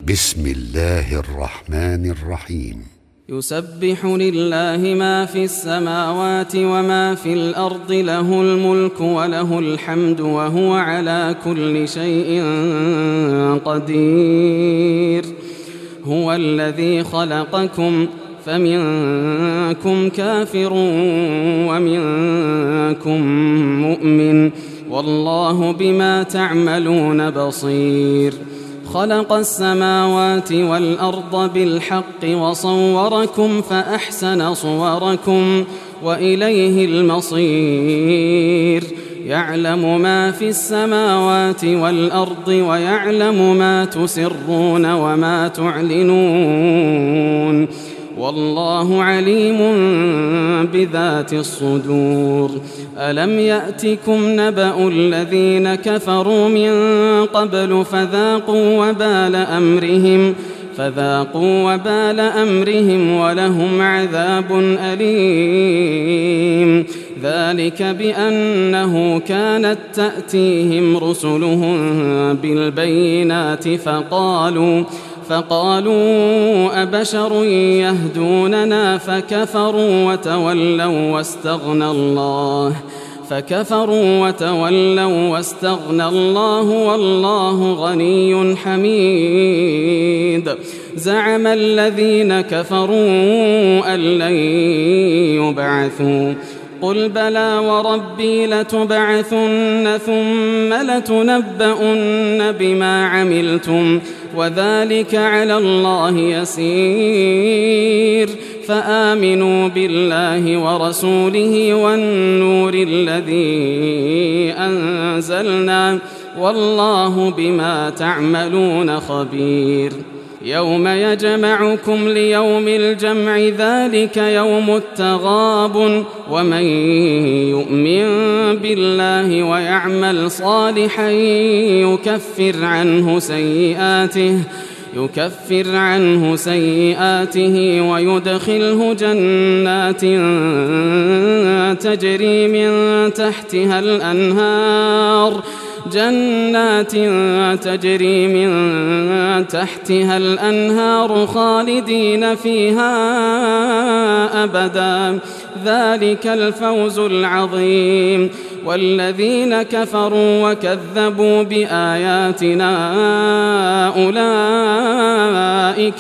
بسم الله الرحمن الرحيم. يسبح لله ما في السماوات وما في الأرض، له الملك وله الحمد وهو على كل شيء قدير. هو الذي خلقكم فمنكم كافر ومنكم مؤمن، والله بما تعملون بصير. خلق السماوات والأرض بالحق وصوركم فأحسن صوركم وإليه المصير. يعلم ما في السماوات والأرض ويعلم ما تسرون وما تعلنون، والله عليم بذات الصدور. ألم يأتكم نبأ الذين كفروا من قبل فذاقوا وبال أمرهم ولهم عذاب أليم. ذلك بأنه كانت تأتيهم رسلهم بالبينات فقالوا أبشر يهدوننا فكفروا وتولوا واستغنى الله والله غني حميد. زعم الذين كفروا أن لن يبعثوا، قل بلى وربي لتبعثن ثم لتنبؤن بما عملتم وذلك على الله يسير. فآمنوا بالله ورسوله والنور الذي أنزلنا، والله بما تعملون خبير. يوم يجمعكم ليوم الجمع، ذلك يوم التغابن. ومن يؤمن بالله ويعمل صالحا يكفر عنه سيئاته ويدخله جنات تجري من تحتها الأنهار خالدين فيها أبدا، ذلك الفوز العظيم. والذين كفروا وكذبوا بآياتنا أولئك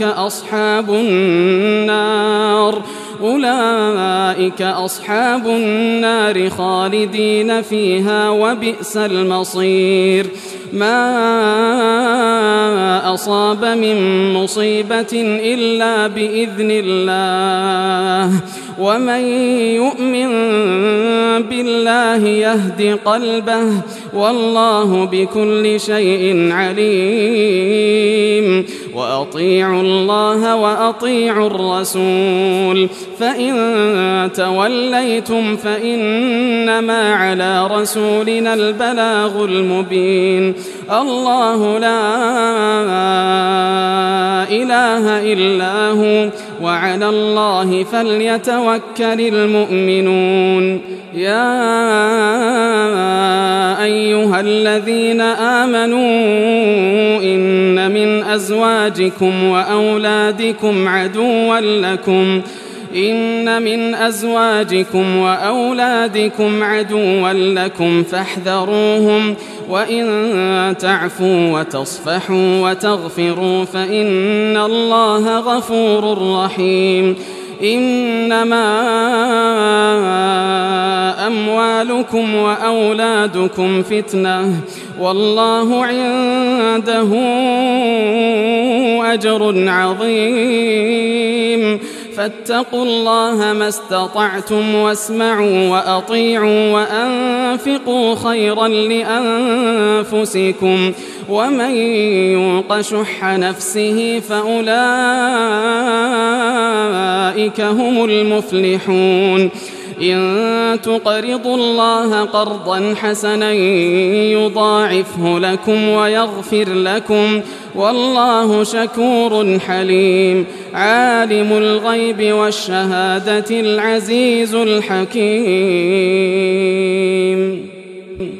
أصحاب النار خالدين فيها وبئس المصير. ما أصاب من مصيبة إلا بإذن الله، ومن يؤمن بالله يهد قلبه، والله بكل شيء عليم. وأطيعوا الله وأطيعوا الرسول، فإن توليتم فإنما على رسولنا البلاغ المبين. الله لا إله إلا هو، وعلى الله فليتوكل المؤمنون. يا أيها الذين آمنوا إن من أزواجكم وأولادكم عدوا لكم فاحذروهم، وإن تعفوا وتصفحوا وتغفروا فإن الله غفور رحيم. إنما أموالكم وأولادكم فتنة، والله عنده أجر عظيم. فاتقوا الله ما استطعتم، واسمعوا وأطيعوا وأنفقوا خيرا لأنفسكم، ومن يوق شح نفسه فأولئك هم المفلحون. إن تقرضوا الله قرضا حسنا يضاعفه لكم ويغفر لكم، والله شكور حليم. عالم الغيب والشهادة العزيز الحكيم.